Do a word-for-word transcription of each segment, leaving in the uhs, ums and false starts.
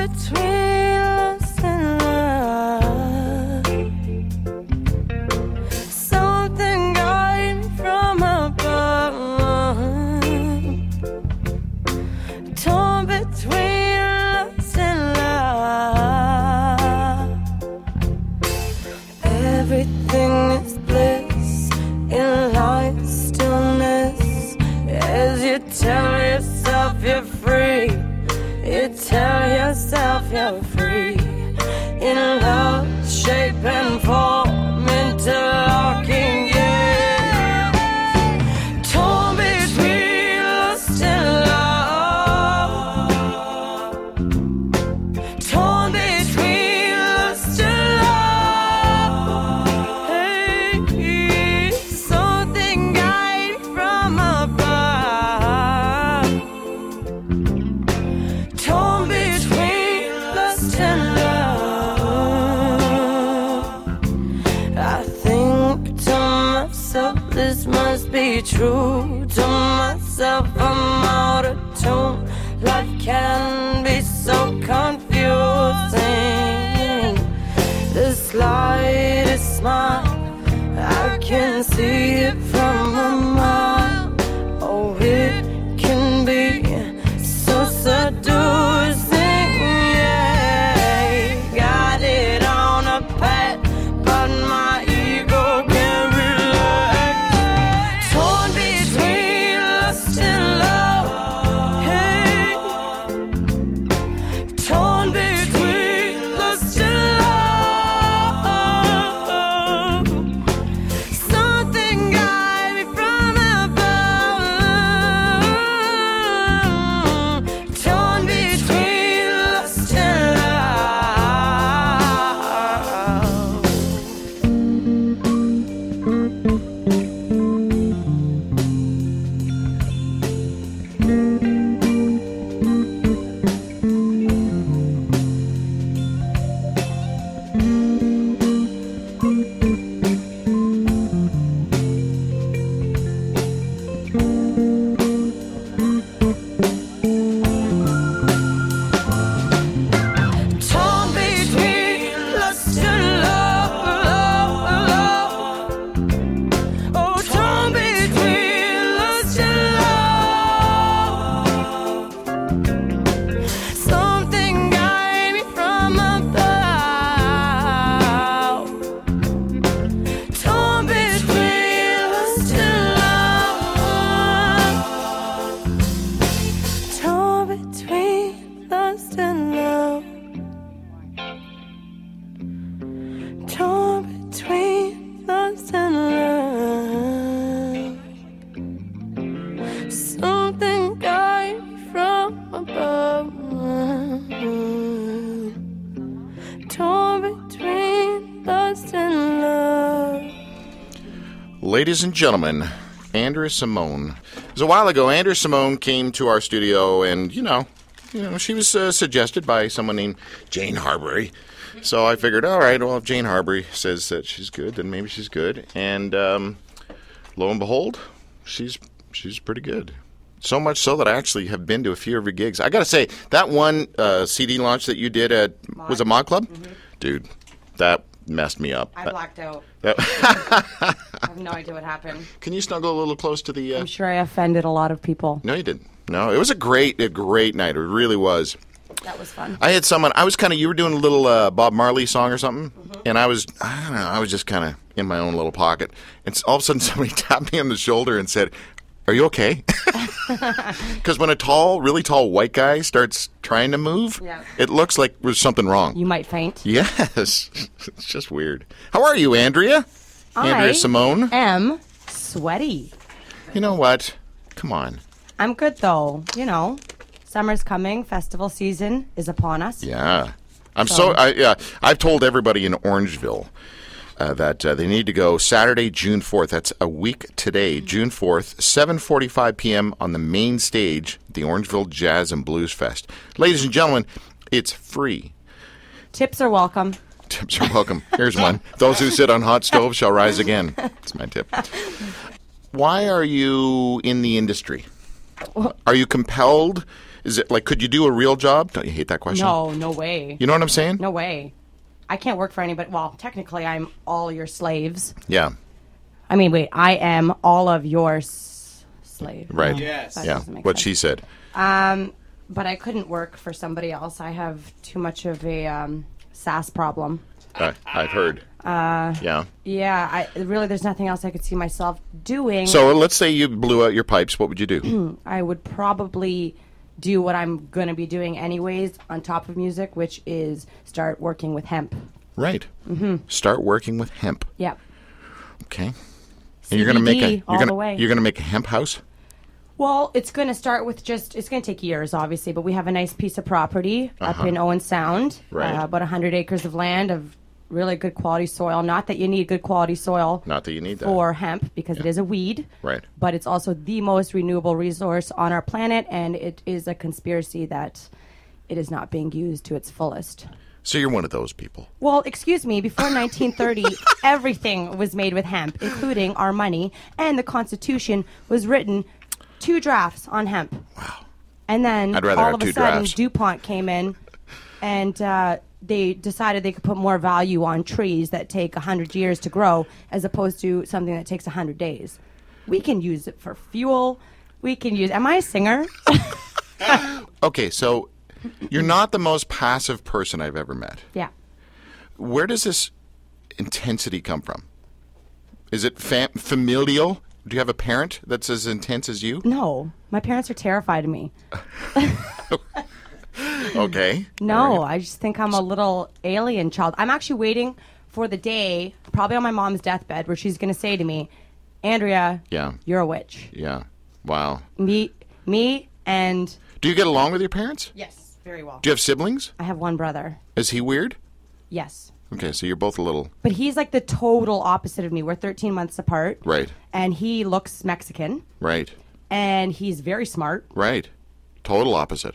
between lust and love. Something came from above. Torn between lust and love. Everything is bliss in life's stillness. As you tell yourself you're free, you tell yourself you're free. In love, shape and form, interlocking, yeah. Torn between lust and love. Torn between lust and love. Hey, something guiding from above. Torn between lust and love. I think to myself, this must be true. To myself, I'm out of tune. Life can be so confusing. The slightest smile, I can see it from a mile. Oh, it can be so seducing, yeah. Got it on a pat, but my ego can't relax. Torn between lust and love, hey. Torn between lust and love. Something guide me from above. Torn between lust and torn between lust and love, love, love. Oh, torn between lust and love. Something guide me from above. Torn between lust and love. Torn between lust and love. Torn between lust and love. Something guide me from above. Torn between lust and love. Ladies and gentlemen, Andrea Simone. It was a while ago. Andrea Simone came to our studio, and you know, you know, she was uh, suggested by someone named Jane Harbury. So I figured, all right, well, if Jane Harbury says that she's good, then maybe she's good. And um, lo and behold, she's she's pretty good. So much so that I actually have been to a few of her gigs. I got to say, that one uh, C D launch that you did at was it Mod Club, dude, that messed me up. I blacked out. That- I have no idea what happened. Can you snuggle a little close to the? Uh... I'm sure I offended a lot of people. No, you didn't. No, it was a great, a great night. It really was. That was fun. I had someone. I was kind of. You were doing a little uh, Bob Marley song or something, mm-hmm. and I was. I don't know. I was just kind of in my own little pocket, and all of a sudden somebody tapped me on the shoulder and said, "Are you okay?" Because when a tall, really tall white guy starts trying to move, yeah. it looks like there's something wrong. You might faint. Yes, it's just weird. How are you, Andrea? I Andrea Simone. am sweaty. You know what? Come on. I'm good though. You know, summer's coming. Festival season is upon us. Yeah, I'm so. so I, yeah, I've told everybody in Orangeville uh, that uh, they need to go Saturday, June fourth. That's a week today, June fourth, seven forty-five p.m. on the main stage, the Orangeville Jazz and Blues Fest. Ladies and gentlemen, it's free. Tips are welcome. Tips are welcome. Here's one. Those who sit on hot stoves shall rise again. That's my tip. Why are you in the industry? Are you compelled Is it like, could you do a real job? Don't you hate that question? No, no way. You know what I'm saying? No way. I can't work for anybody. Well, technically, I'm all your slaves. Yeah. I mean, wait, I am all of your s- slave. Right. No, Yes. that Yeah. doesn't make What sense. she said. Um, but I couldn't work for somebody else. I have too much of a um, sass problem. I, I've heard. Uh, yeah. Yeah, I really, there's nothing else I could see myself doing. So let's say you blew out your pipes. What would you do? I would probably do what I'm going to be doing anyways on top of music, which is start working with hemp. Right. Mm-hmm. Start working with hemp. Yep. Okay. And you're gonna make a C B D you're all gonna the way. you're gonna make a hemp house. Well, it's going to start with just, it's going to take years, obviously, but we have a nice piece of property up in Owen Sound. Right. Uh, about one hundred acres of land of really good quality soil. Not that you need good quality soil Not that you need that. for hemp, because it is a weed. Right. But it's also the most renewable resource on our planet, and it is a conspiracy that it is not being used to its fullest. So you're one of those people. Well, excuse me, before nineteen thirty, everything was made with hemp, including our money, and the Constitution was written two drafts on hemp. Wow. And then I'd rather all have of a two sudden, drafts. DuPont came in, and uh, they decided they could put more value on trees that take one hundred years to grow as opposed to something that takes one hundred days. We can use it for fuel. We can use... Am I a singer? Okay, so you're not the most passive person I've ever met. Yeah. Where does this intensity come from? Is it fam- familial? Do you have a parent that's as intense as you? No. My parents are terrified of me. Okay. No, I just think I'm a little alien child. I'm actually waiting for the day, probably on my mom's deathbed, where she's going to say to me, Andrea, Yeah. you're a witch. Yeah. Wow. Me, me, and... Do you get along with your parents? Yes, very well. Do you have siblings? I have one brother. Is he weird? Yes. Okay, so you're both a little... But he's like the total opposite of me. We're thirteen months apart. Right. And he looks Mexican. Right. And he's very smart. Right. Total opposite.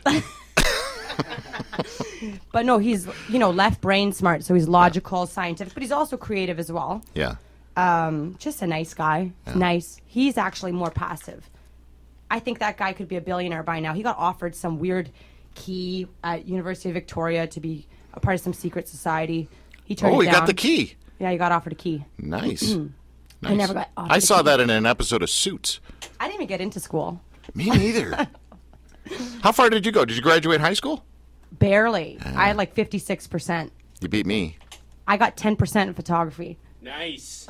But no, he's, you know, left brain smart. So he's logical, scientific, but he's also creative as well. Yeah. Um, just a nice guy. Nice. He's actually more passive. I think that guy could be a billionaire by now. He got offered some weird key at University of Victoria to be a part of some secret society. He turned Oh, it he down. got the key. Yeah, he got offered a key. Nice. nice. I never got offered I a saw key. that in an episode of Suits. I didn't even get into school. Me neither. How far did you go? Did you graduate high school? Barely. I had like fifty-six percent. You beat me. I got ten percent in photography. Nice.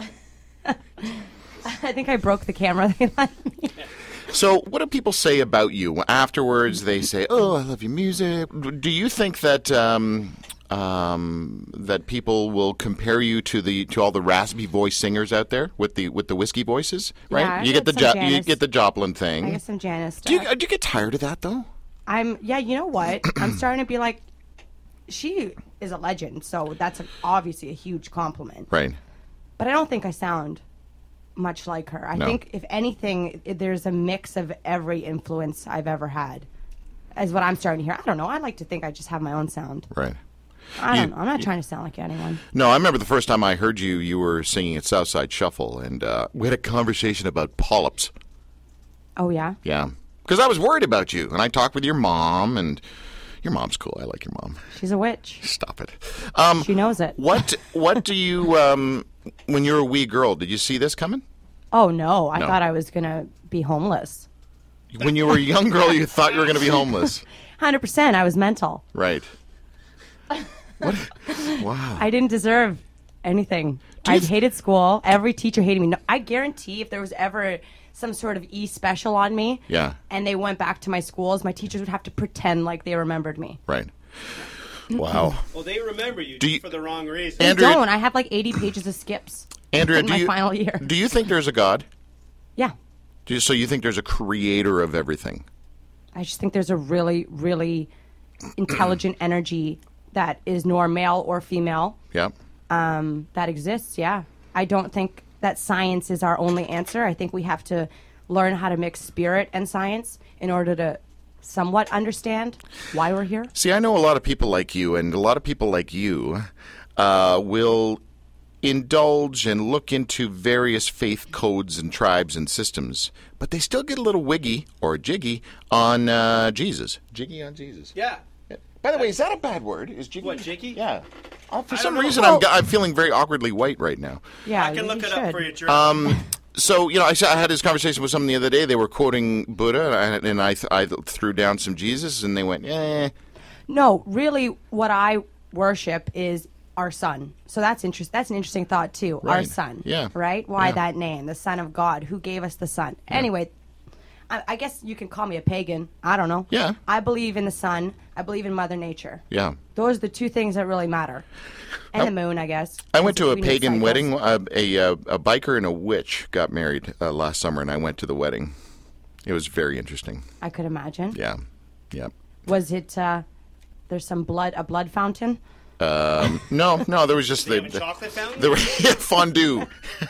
I think I broke the camera they lent me. So, what do people say about you afterwards? They say, "Oh, I love your music." Do you think that um, um, that people will compare you to the to all the raspy voice singers out there with the with the whiskey voices? Right? Yeah, I you get the get some jo- you Janis. get the Joplin I thing. guess some Janice Do you, stuff. do you get tired of that though? I'm, yeah, you know what? I'm starting to be like, she is a legend, so that's a, obviously a huge compliment. Right. But I don't think I sound much like her. I No. think, if anything, i- there's a mix of every influence I've ever had, is what I'm starting to hear. I don't know. I like to think I just have my own sound. Right. I don't You- know. I'm not trying to sound like anyone. No, I remember the first time I heard you. You were singing at Southside Shuffle, and uh, we had a conversation about polyps. Oh, yeah? Yeah, because I was worried about you, and I talked with your mom, and your mom's cool. I like your mom. She's a witch. Stop it. Um, She knows it. what What do you um, when you were a wee girl? Did you see this coming? Oh, no. I No. thought I was going to be homeless. When you were a young girl, you thought you were going to be homeless, one hundred percent. I was mental. right? What? Wow. I didn't deserve anything. you I th- hated school. Every teacher hated me. No, I guarantee if there was ever some sort of E special on me, Yeah. and they went back to my schools, my teachers would have to pretend like they remembered me. Right. Wow. Well, they remember you, Do just you- for the wrong reason. They Andrea- don't. I have like eighty pages of skips Andrea, in do my you final year. do you think there's a God? Yeah. Do you, so you think there's a creator of everything? I just think there's a really, really intelligent energy that is nor male or female Yeah. um, that exists. Yeah. I don't think that science is our only answer. I think we have to learn how to mix spirit and science in order to somewhat understand why we're here. See, I know a lot of people like you, and a lot of people like you uh, will indulge and look into various faith codes and tribes and systems, but they still get a little wiggy or jiggy on uh, Jesus. Jiggy on Jesus. Yeah. By the way, is that a bad word? Is jiggy? What, jiggy? Yeah. Oh, for I some don't know. reason, I'm, I'm feeling very awkwardly white right now. Yeah, I can look you it should. up for you, Drew. Um, so, you know, I, saw, I had this conversation with someone the other day. They were quoting Buddha, and I, and I, th- I threw down some Jesus, and they went, eh. No, really, what I worship is our son. So that's interest. That's an interesting thought too. Our Right. son. Yeah. Right. Why Yeah. that name? The Son of God. Who gave us the Son? Anyway, I, I guess you can call me a pagan. I don't know. Yeah. I believe in the sun. I believe in Mother Nature. Yeah. Those are the two things that really matter. And the moon, I guess. I went to a We need pagan cycles. wedding. Uh, a, uh, a biker and a witch got married uh, last summer, and I went to the wedding. It was very interesting. I could imagine. Yeah. Yeah. Was it? Uh, there's some blood. A blood fountain. Um, no, no, there was just They the, have a the chocolate fountain? there were fondue,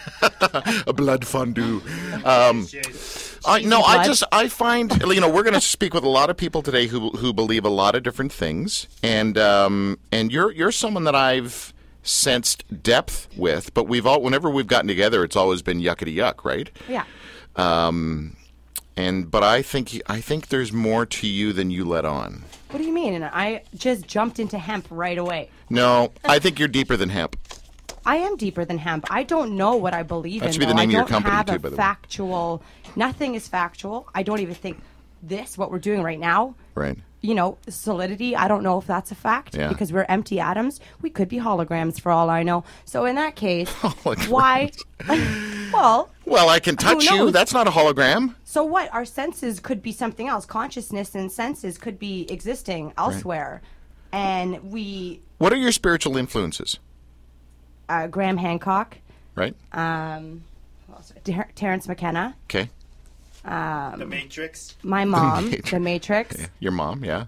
a blood fondue. Um, Jeez. I, no, I blood. just I find you know we're going to speak with a lot of people today who who believe a lot of different things, and um, and you're you're someone that I've sensed depth with, but we've all whenever we've gotten together, it's always been yuckety yuck, right? Yeah. Um, and but I think I think there's more to you than you let on. What do you mean? And I just jumped into hemp right away. No, I think you're deeper than hemp. I am deeper than hemp. I don't know what I believe That in. should be the though. name of I your don't company, have too, a by the way. factual. Nothing is factual. I don't even think this, what we're doing right now, Right. you know, solidity. I don't know if that's a fact Yeah. because we're empty atoms. We could be holograms for all I know. So in that case, Holograms. why? Well, Well, I can touch you. knows? That's not a hologram. so what? Our senses could be something else. Consciousness and senses could be existing elsewhere, and we. What are your spiritual influences? Uh, Graham Hancock, Right. um, who else? Ter- Terrence McKenna. Okay. The Matrix. My mom, Matrix. The Matrix. Your mom, yeah.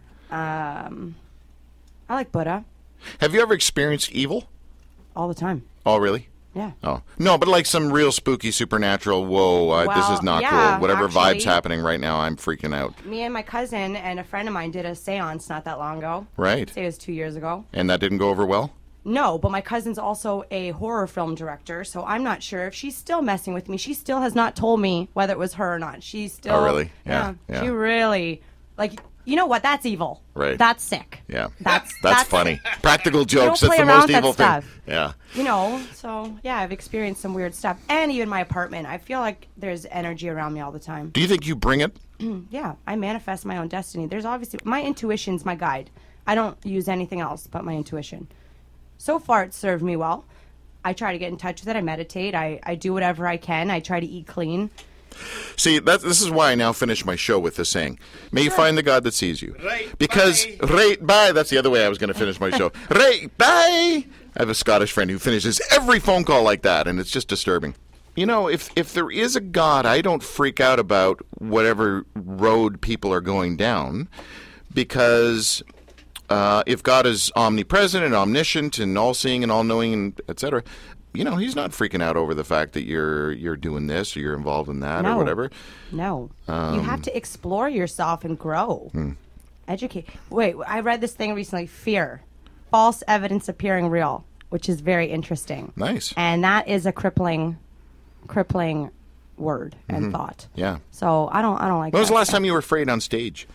I like Buddha Have you ever experienced evil? all the time. Oh, really? Yeah. Oh, no, but like some real spooky supernatural. Whoa, uh, this Well, is not yeah, cool. Whatever actually- vibe's happening right now, I'm freaking out. Me and my cousin and a friend of mine did a seance not that long ago. Right. Say it was two years ago. And that didn't go over well. No, but my cousin's also a horror film director, so I'm not sure if she's still messing with me. She still has not told me whether it was her or not. She's still. Oh, really? Yeah, yeah. She really, like, you know what? That's evil. Right. That's sick. Yeah. That's That's funny. Practical jokes. don't That's play the around most with that evil thing. stuff. Yeah. You know, so yeah, I've experienced some weird stuff, and even my apartment. I feel like there's energy around me all the time. Do you think you bring it? Yeah, I manifest my own destiny. There's obviously my intuition's my guide. I don't use anything else but my intuition. So far, it's served me well. I try to get in touch with it. I meditate. I, I do whatever I can. I try to eat clean. See, that, this is why I now finish my show with this saying, may you find the God that sees you. Right, Because, bye. right, bye. That's the other way I was going to finish my show. Right, bye. I have a Scottish friend who finishes every phone call like that, and it's just disturbing. You know, if, if there is a God, I don't freak out about whatever road people are going down, because uh, if God is omnipresent and omniscient and all-seeing and all-knowing and et cetera, you know, he's not freaking out over the fact that you're you're doing this or you're involved in that or No. whatever. No. you Um, have to explore yourself and grow. hmm. Educate. Wait, I read this thing recently. Fear. False evidence appearing real, which is very interesting. Nice. And that is a crippling, crippling word and thought. Yeah. So I don't, I don't like When was that the last stuff. time you were afraid on stage?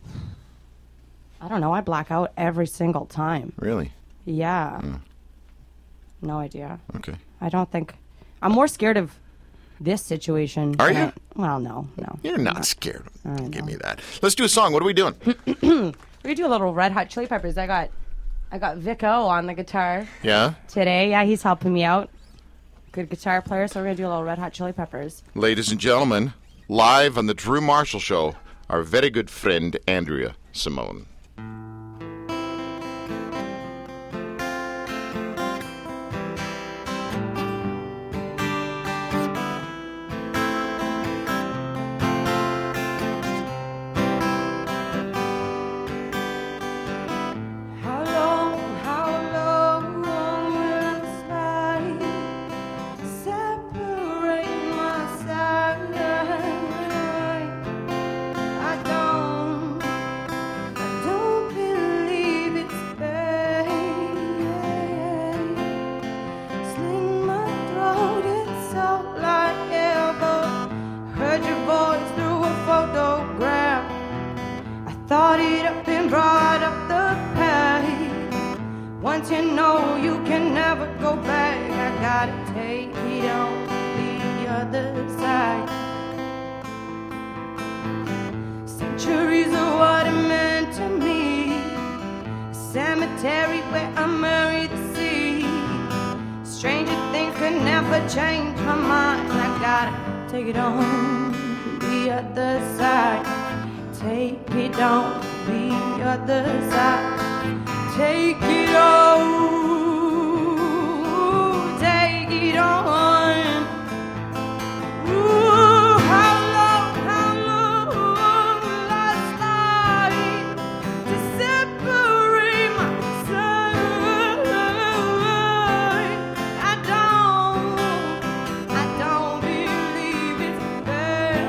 I don't know. I black out every single time. Really? Yeah. No idea. Okay. I don't think. I'm more scared of this situation. Are than you? I- well, no, no. You're not scared. I Give know. me that. Let's do a song. What are we doing? We're gonna do a little Red Hot Chili Peppers. I got, I got Vic O on the guitar Yeah? today. Yeah, he's helping me out. Good guitar player. So we're gonna do a little Red Hot Chili Peppers. Ladies and gentlemen, live on the Drew Marshall Show, our very good friend, Andrea Simone. How long, how long will the sky separate my side? I don't, I cemetery where I married the sea. Stranger things could never change my mind. I gotta take it on the other side. Take it on the other side. Take it on. Take it on. Ooh, how long, how long will I slide to separate my side? I don't, I don't believe it's fair.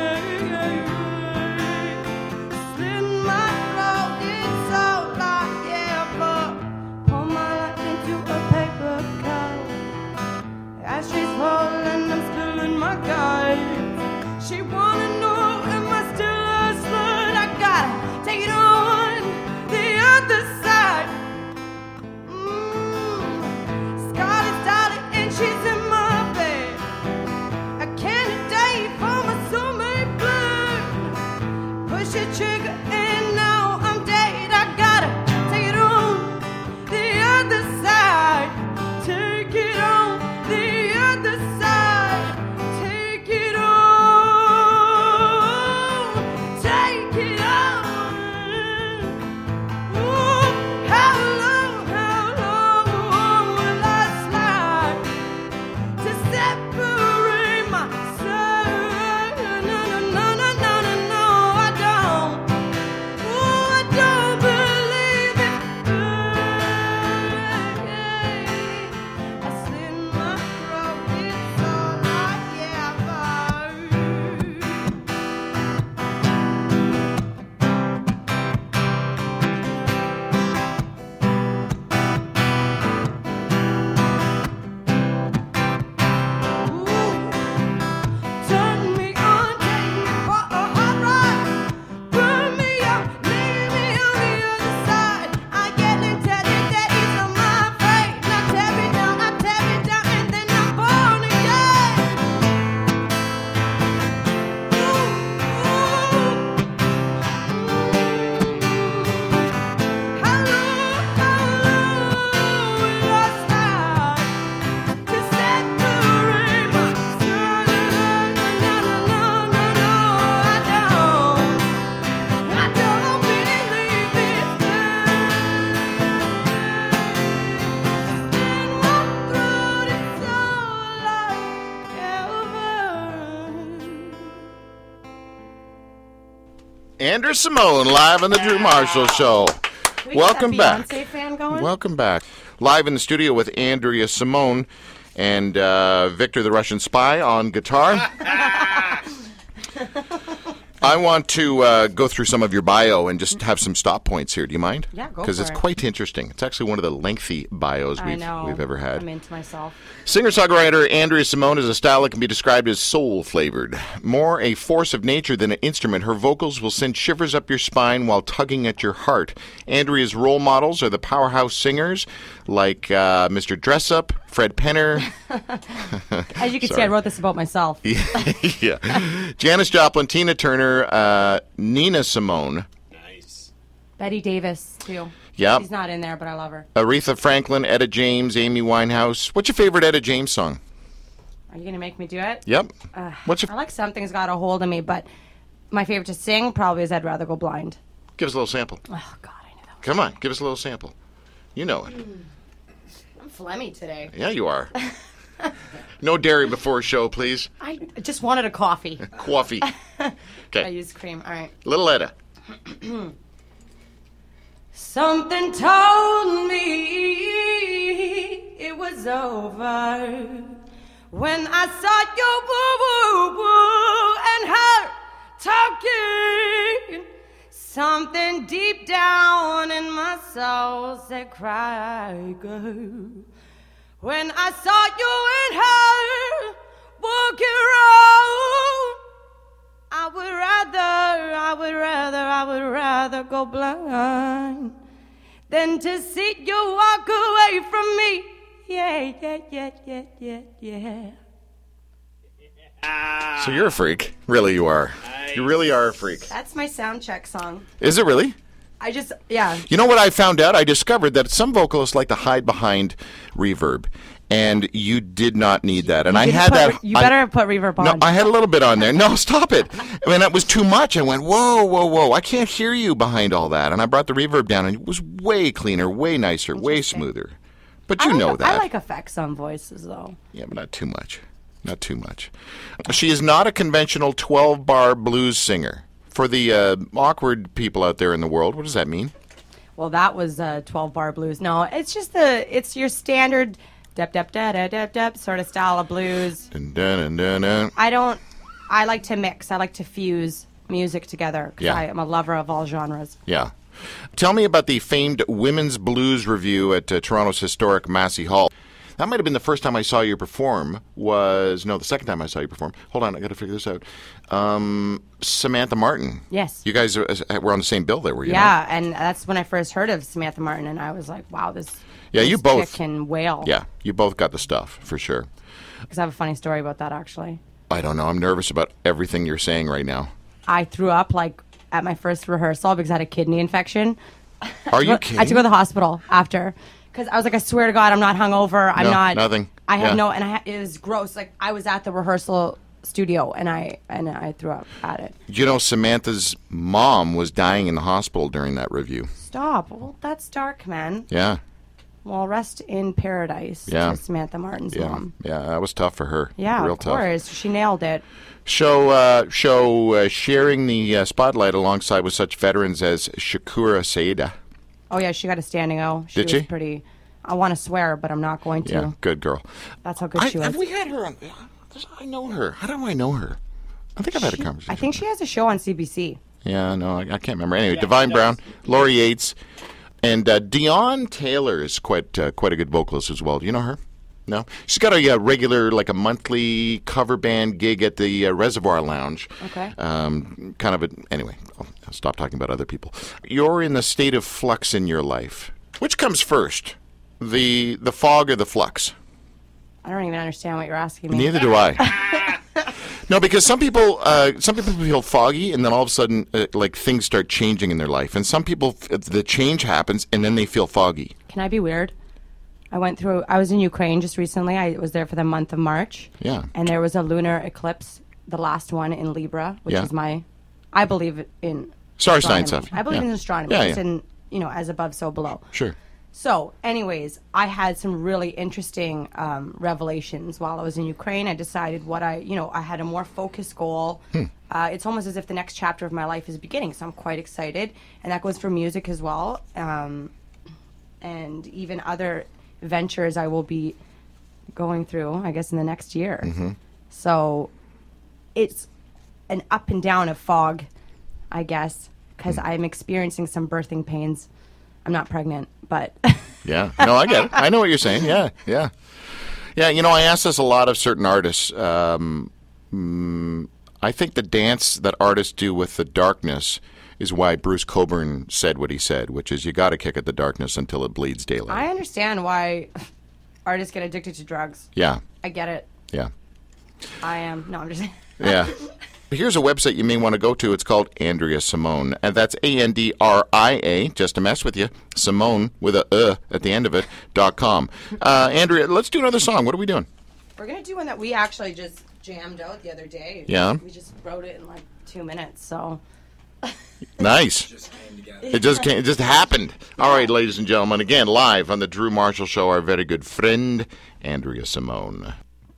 Slit my throat, it's all I ever. Pour my life into a paper cup. Ashes fall and I'm spilling my guts. She wanna know, am I still a slut? I gotta take it on the other side. Mm. Scarlett's darling and she's in my bed. A candidate for my soulmate blood. Push the trigger and now I'm dead. I gotta take it on the other side. Take it on the other side. Take it on. Take it on. Ooh, how long, how long will I slide to separate my side? No, no, no, no, no, no, no, I don't. Ooh, I don't believe it. I slit my throat, it's all I ever. Turn me on, take me for a hot ride. Burn me up, leave me on the other side. I get intended that it's on my fate. Now tear me down, I tear me down, and then I'm born again. Ooh, how long, how long will I slide to separate my side? No, no, no, no, no, I don't. I don't believe it's fair. In my throat, it's all I ever. Andrew Simone, live on the Drew Marshall Show. Welcome back. Beyonce fan going? Welcome back. Live in the studio with Andrea Simone and uh, Victor the Russian Spy on guitar. I want to uh, go through some of your bio and just have some stop points here. Do you mind? Yeah, go Because for it's it. quite interesting. It's actually one of the lengthy bios I we've, know. we've ever had. I'm into myself. Singer-songwriter Andrea Simone is a style that can be described as soul-flavored. More a force of nature than an instrument, her vocals will send shivers up your spine while tugging at your heart. Andrea's role models are the powerhouse singers like uh, Mister Dressup, Fred Penner. As you can see, Sorry. I wrote this about myself. yeah. Janis Joplin, Tina Turner, uh, Nina Simone, Nice. Betty Davis, too. Yep. She's not in there, but I love her. Aretha Franklin, Etta James, Amy Winehouse. What's your favorite Etta James song? Are you going to make me do it? Yep. What's your I like Something's Got a Hold of Me, but my favorite to sing probably is I'd Rather Go Blind. Give us a little sample. Oh, God, I knew that. Come on, give us a little sample. You know it. I'm phlegmy today. Yeah, you are. No dairy before a show, please. I just wanted a coffee. Coffee. I Okay. use cream. All right. Little Etta. Something told me it was over when I saw you woo, woo, woo, and her talking. Something deep down in my soul said, cry, girl. When I saw you and her walking around, I would rather, I would rather, I would rather go blind than to see you walk away from me. Yeah, yeah, yeah, yeah, yeah, yeah. So you're a freak. Really, you are. You really are a freak. That's my sound check song. Is it really? I just, yeah. You know what I found out? I discovered that some vocalists like to hide behind reverb, and you did not need that. And I didn't had put that. re- you I- better put reverb on. No, I had a little bit on there. No, stop it. I mean, that was too much. I went, whoa, whoa, whoa. I can't hear you behind all that. And I brought the reverb down, and it was way cleaner, way nicer, way smoother. But you I like, know that. I like effects on voices, though. Yeah, but not too much. Not too much. She is not a conventional twelve-bar blues singer. For the uh, awkward people out there in the world, what does that mean? Well, that was uh, twelve-bar blues. No, it's just the, it's your standard dep dep da da dep dep sort of style of blues. Dun, dun, dun, dun, dun. I don't, I like to mix. I like to fuse music together because Yeah. I am a lover of all genres. Yeah. Tell me about the famed Women's Blues Review at uh, Toronto's historic Massey Hall. That might have been the first time I saw you perform. Was no, the second time I saw you perform. Hold on, I got to figure this out. Um, Samantha Martin. Yes. You guys are, were on the same bill there, were you? Yeah, not? and that's when I first heard of Samantha Martin, and I was like, wow, this. Yeah, you this both- chick can wail. Yeah, you both got the stuff for sure. Because I have a funny story about that, actually. I don't know. I'm nervous about everything you're saying right now. I threw up like at my first rehearsal because I had a kidney infection. Are you I kidding? had to go to the hospital after because I was like, I swear to God, I'm not hungover. I'm No, not nothing. I have Yeah. no, and I ha- it was gross. Like I was at the rehearsal studio and I and I threw up at it. You know, Samantha's mom was dying in the hospital during that review. Stop. Well, that's dark, man. Yeah, Well, rest in paradise Yeah. to Samantha Martin's yeah, mom. yeah. That was tough for her. Yeah, real of tough. course. She nailed it. Show, uh, show uh, sharing the uh, spotlight alongside with such veterans as Shakura Saida. Oh yeah, she got a standing O. She Did was she? pretty. I want to swear, but I'm not going to. Yeah, good girl. That's how good I, she was. have we had her on? I know her. How do I know her? I think I've had a conversation. I think she has a show on C B C. Yeah, no, I, I can't remember. Anyway, Yeah, Divine she Brown, does. Laurie Yates, and uh, Dion Taylor is quite uh, quite a good vocalist as well. Do you know her? No, she's got a uh, regular, like a monthly cover band gig at the uh, Reservoir Lounge. Okay. Um, kind of a anyway. I'll, I'll stop talking about other people. You're in the state of flux in your life. Which comes first, the the fog or the flux? I don't even understand what you're asking me. Neither do I. No, because some people, uh, some people feel foggy, and then all of a sudden, uh, like things start changing in their life, and some people, f- the change happens, and then they feel foggy. Can I be weird? I went through. I was in Ukraine just recently. I was there for the month of March. Yeah. And there was a lunar eclipse, the last one in Libra, which Yeah. is my. I believe in. Star sign astronomy. stuff. I believe Yeah. in astronomy. Yeah, It's yeah. in, you know, as above, so below. Sure. So, anyways, I had some really interesting um, revelations while I was in Ukraine. I decided what I, you know, I had a more focused goal. Uh, it's almost as if the next chapter of my life is beginning, so I'm quite excited. And that goes for music as well, um, and even other ventures I will be going through, I guess, in the next year. So, it's an up and down of fog, I guess, because I'm experiencing some birthing pains. I'm not pregnant, but Yeah. No, I get it. I know what you're saying. Yeah, yeah. Yeah, you know, I asked this a lot of certain artists. Um, mm, I think the dance that artists do with the darkness is why Bruce Cockburn said what he said, which is you got to kick at the darkness until it bleeds daylight. I understand why artists get addicted to drugs. Yeah, I get it. yeah. I am. No, I'm just. Yeah. Here's a website you may want to go to. It's called Andrea Simone. And that's A N D R I A, just to mess with you, Simone with a uh at the end of it, dot com. Uh, Andrea, let's do another song. What are we doing? We're gonna do one that we actually just jammed out the other day. Yeah. We just wrote it in like two minutes. So. Nice. Just came together. It just came, it just happened. All right, ladies and gentlemen, again, live on the Drew Marshall Show, our very good friend, Andrea Simone.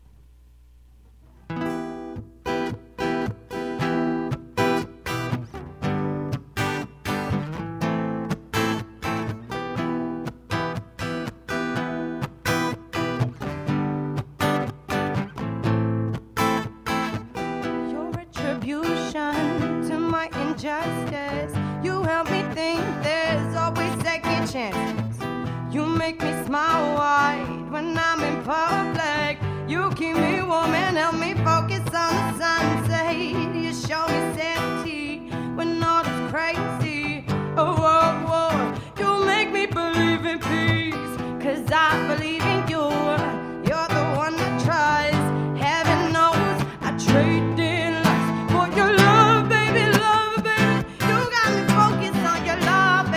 Your retribution to my injustice. You help me think there's always second chances. You make me smile wide when I'm in public. You keep me warm and help me focus on the sunset. You show me sanity when all is crazy. Oh, whoa, whoa. You make me believe in peace. Cause I believe in you. You're the one that tries. Heaven knows I trade in life for your love, baby, love, baby. You got me focused on your love,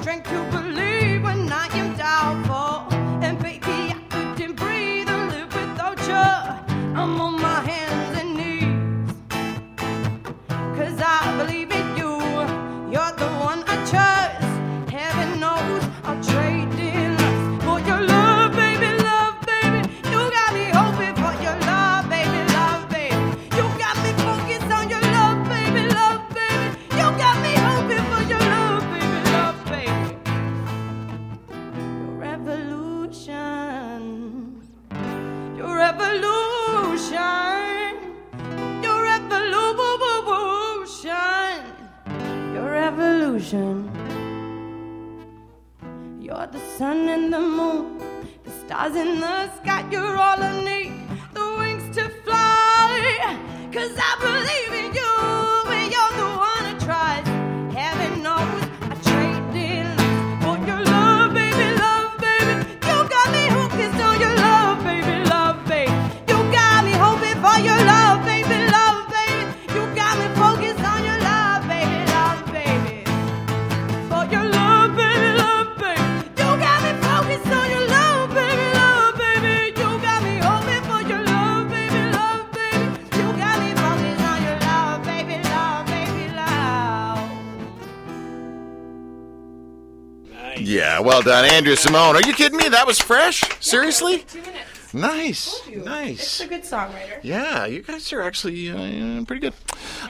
strength to believe when I am doubtful. And baby, I couldn't breathe and live without you. I'm on my hands and knees, 'cause I believe in you. You're the one I trust. Heaven knows I'll trade in lust for your love, baby, love, baby. You got me hoping for your love, baby, love, baby. You got me focused on your love, baby, love, baby. You got me hoping for your love, baby, love, baby. Your revolution, your revolution, your revolution, your revolution. You're the sun and the moon, the stars in the sky. You're all I need, the wings to fly. 'Cause I believe in you, and you're the one I trust. Heaven knows I trade in love for your love, baby, love, baby. You got me focused on your love, baby, love, baby. You got me hoping for your love, baby, love, baby. You got me focused on your love, baby, love, baby. For your love, baby, love, baby. You got me focused on your love, baby, love, baby. You got me hoping for your love, baby, love, baby. You got me focused on your love, baby, love, baby, love. Yeah, well done, Andrea Simone. Are you kidding me? That was fresh? Seriously? Two minutes. Nice. It's Nice. a good songwriter. Yeah, you guys are actually uh, pretty good.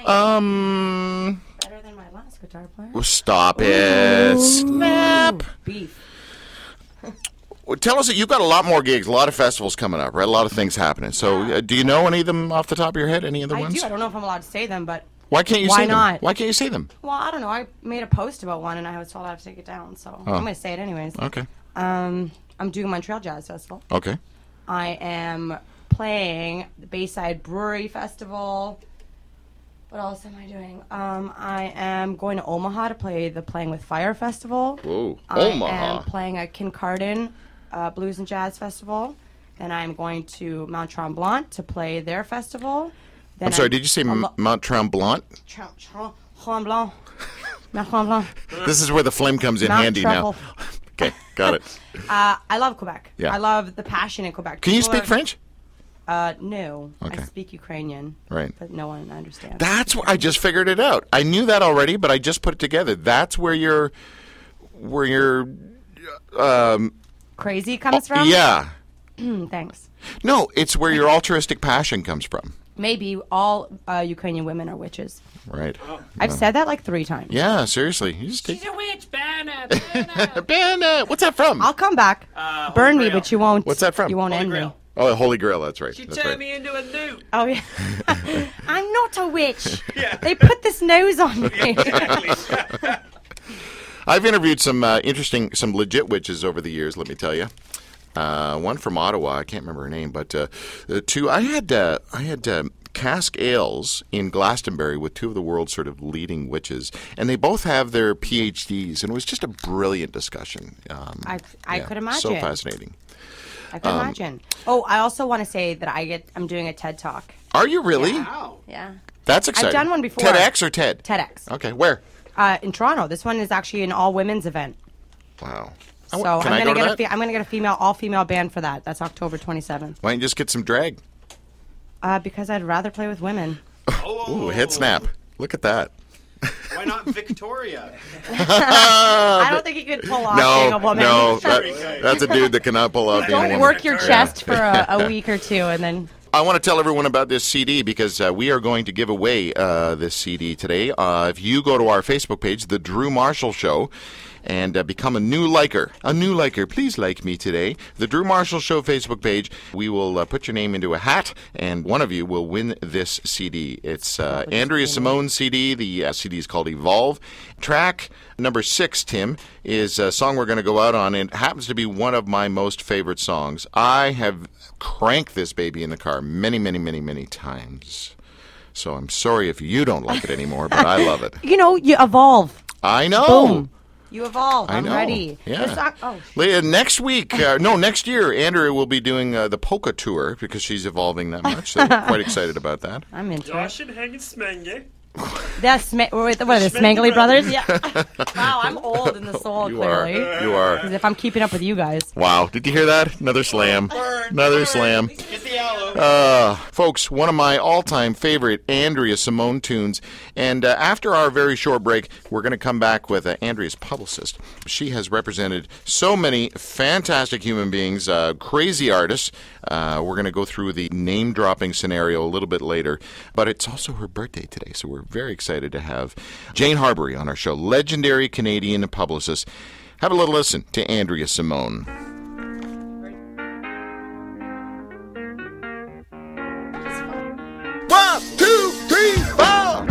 Um, Better than my last guitar player. well, stop it. Snap. Beef. Well, tell us that you've got a lot more gigs, a lot of festivals coming up, right? A lot of things happening. So, uh, do you know any of them off the top of your head? Any of the I ones? do. I don't know if I'm allowed to say them, but Why can't you Why say them? not? Why can't you say them? well, I don't know. I made a post about one, and I was told I have to take it down, so I'm going to say it anyways. Okay. Um, I'm doing Montreal Jazz Festival. Okay. I am playing the Bayside Brewery Festival. What else am I doing? Um, I am going to Omaha to play the Playing with Fire Festival. Whoa, I Omaha. am playing at Kincardine uh, Blues and Jazz Festival. Then I'm going to Mount Tremblant to play their festival. Then I'm sorry, did you say M- Mount Tremblant? Trem- Trem- Tremblant. Mount Tremblant. This is where the phlegm comes in Mount handy Tremble. now. Okay, got it. Uh, I love Quebec. Yeah. I love the passion in Quebec. Can you People speak are- French? Uh, no. Okay. I speak Ukrainian. Right. But no one understands. That's where I just figured it out. I knew that already, but I just put it together. That's where your, where your, um, Crazy comes from? yeah. Hmm, thanks. No, it's where your altruistic passion comes from. Maybe all uh, Ukrainian women are witches. Right. I've said that like three times. Yeah, seriously. You just take. She's a witch, Banna, Banna. Ben, what's that from? I'll come back. Uh, Burn Holy me, Grail. but you won't. What's that from? You won't Holy end Grail. me. Oh, Holy Grail. That's right. She That's turned right. me into a newt. Oh, yeah. I'm not a witch. Yeah. They put this nose on me. Exactly. I've interviewed some uh, interesting, some legit witches over the years. Let me tell you. Uh, one from Ottawa. I can't remember her name, but uh, uh, two. I had uh, I had uh, cask ales in Glastonbury with two of the world's sort of leading witches, and they both have their P H Ds, and it was just a brilliant discussion. Um, I- I could imagine. So fascinating. I can Um, imagine. Oh, I also want to say that I get. I'm doing a TED Talk. Are you really? Wow. Yeah. That's exciting. done one before. TEDx or TED? TEDx. Okay, where? Uh, in Toronto. This one is actually an all women's event. Wow. I So wa- Can I'm I gonna go to get a that? fe- I'm gonna get a female all female band for that. That's October twenty-seventh. Why don't you just get some drag? Uh, because I'd rather play with women. Oh, Ooh, hit snap. Look at that. Why not Victoria? I don't think you could pull off being No, a woman. no, that, that's a dude that cannot pull off being a Don't woman. work your chest for a, a week or two and then. I want to tell everyone about this C D because uh, we are going to give away uh, this C D today. Uh, if you go to our Facebook page, The Drew Marshall Show, and uh, become a new liker, a new liker, please like me today. The Drew Marshall Show Facebook page, we will uh, put your name into a hat, and one of you will win this C D. It's uh, Andrea Simone's C D. The uh, C D is called Evolve. Track number six, Tim, is a song we're going to go out on, and it happens to be one of my most favorite songs. I have cranked this baby in the car many, many, many, many times. So I'm sorry if you don't like it anymore, but I love it. You know, you evolve. I know. Boom. You evolve. I I'm know. ready. Yeah. This song- oh, sh- La- Next week, uh, no, next year, Andrea will be doing uh, the polka tour because she's evolving that much. So quite excited about that. I'm into it. Josh and Hang and Smenge. That's Sma- what are the Smangly brothers? Yeah. Wow, I'm old in the soul, You are. clearly. You are. As if I'm keeping up with you guys. Wow. Did you hear that? Another slam. Burn, Another burn. slam. Get the aloe. Uh, folks, one of my all-time favorite Andrea Simone tunes. And uh, after our very short break, we're going to come back with uh, Andrea's publicist. She has represented so many fantastic human beings, uh, crazy artists. Uh, we're going to go through the name-dropping scenario a little bit later. But it's also her birthday today, so we're very excited to have Jane Harbury on our show, legendary Canadian publicist. Have a little listen to Andrea Simone. One, two, three, four.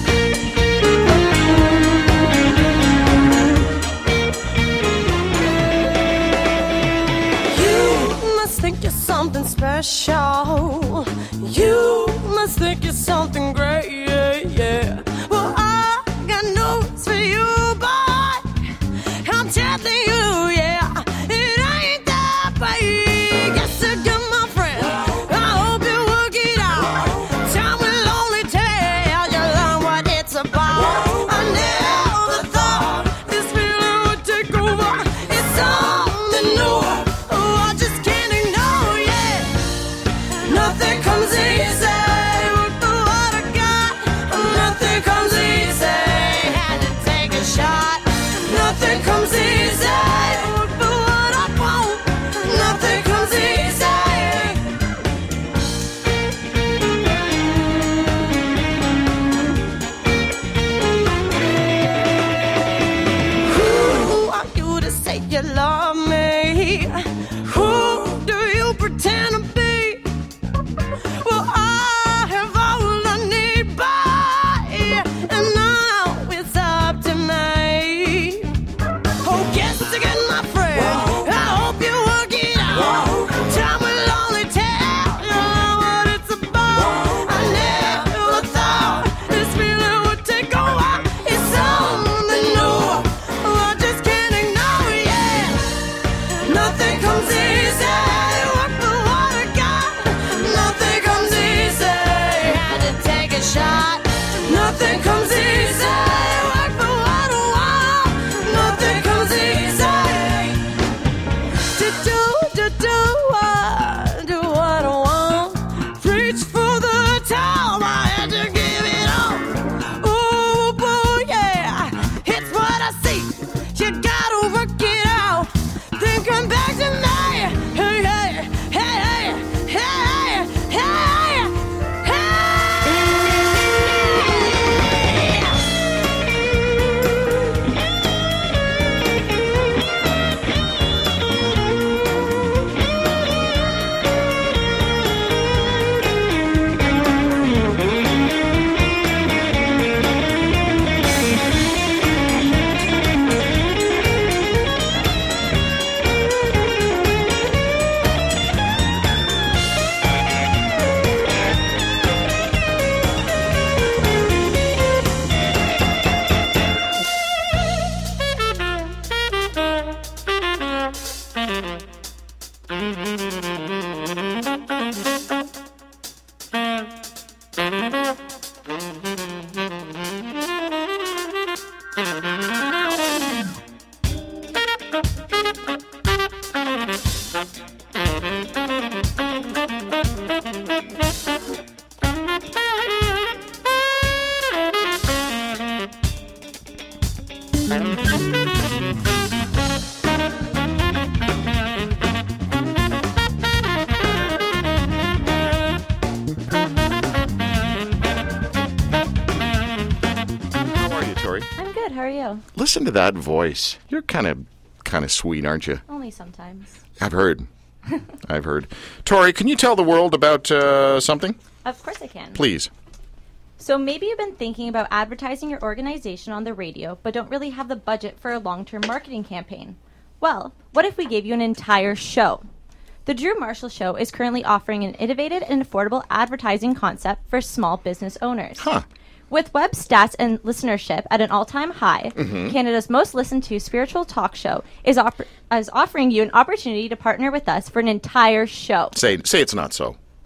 You must think you're something special. You must think you're something great, yeah, yeah. Well, I got news for you, boy. I'm telling you, yeah, it ain't that way. Yes, again, my friend, I hope you work it out. Time will only tell you learn what it's about. I never thought this feeling would take over. It's something new. Oh, I just can't ignore, yeah. Nothing comes easy. With the what I got, nothing comes easy. Had to take a shot. Nothing comes easy. With the what I want, nothing comes easy. Who are you to say you love me? Who do you pretend to be? Well, I have all I need, boy, and now it's up to me. Oh, guess again, my friend, I hope you work it out. Time will only tell you what it's about. I never thought this feeling would take over. It's something new. Oh, I just can't ignore it, yeah. Nothing comes easy. Work for what I got. Nothing comes easy. Had to take a shot. Nothing comes easy. Work for what I want. Nothing comes easy. To do, to do, uh, do what I want. Reach for the top. I had to give it up. Oh, boy, yeah. It's what I see. You gotta work it out. Then come back to me. Hey, hey, hey, hey, hey, hey, How are you, Tori? I'm good. How are you? Listen to that voice. You're kind of kind of sweet, aren't you? Only sometimes. I've heard. I've heard. Tori, can you tell the world about uh, something? Of course I can. Please. So maybe you've been thinking about advertising your organization on the radio, but don't really have the budget for a long-term marketing campaign. Well, what if we gave you an entire show? The Drew Marshall Show is currently offering an innovative and affordable advertising concept for small business owners. Huh. With web stats and listenership at an all-time high, Canada's most listened to spiritual talk show is, oper- is offering you an opportunity to partner with us for an entire show. Say say it's not so.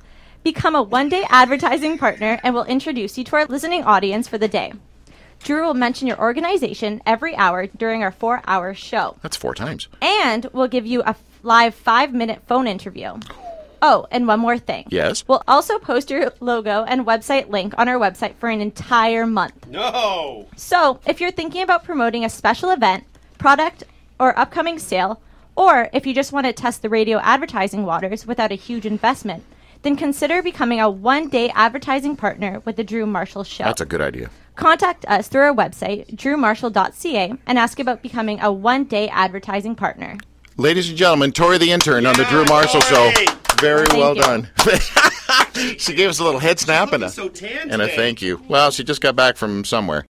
Become a one-day advertising partner and we'll introduce you to our listening audience for the day. Drew will mention your organization every hour during our four-hour show. That's four times. And we'll give you a live five-minute phone interview. Oh, and one more thing. Yes? We'll also post your logo and website link on our website for an entire month. No! So, if you're thinking about promoting a special event, product, or upcoming sale, or if you just want to test the radio advertising waters without a huge investment, then consider becoming a one-day advertising partner with the Drew Marshall Show. That's a good idea. Contact us through our website, drew marshall dot c a, and ask about becoming a one-day advertising partner. Ladies and gentlemen, Tori the intern on the Drew Marshall Tori! Show. Very Thank well you. done. She gave us a little head snap and a, so tan and a today. thank you. Well, she just got back from somewhere.